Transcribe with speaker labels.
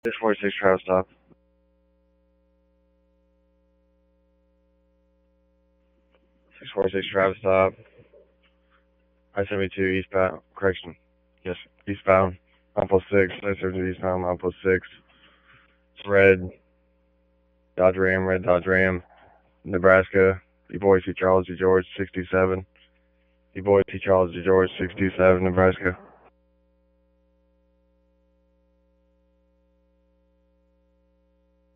Speaker 1: 646 travel stop. 646 travel stop. I-72 eastbound. Correction. Yes, eastbound. Mile post 6. 972 eastbound. Mile post 6. It's red. Dodge Ram. Red Dodge Ram. Nebraska. D-Boy C. Charles D. George 67. D-Boy C. Charles D. George 67. Nebraska.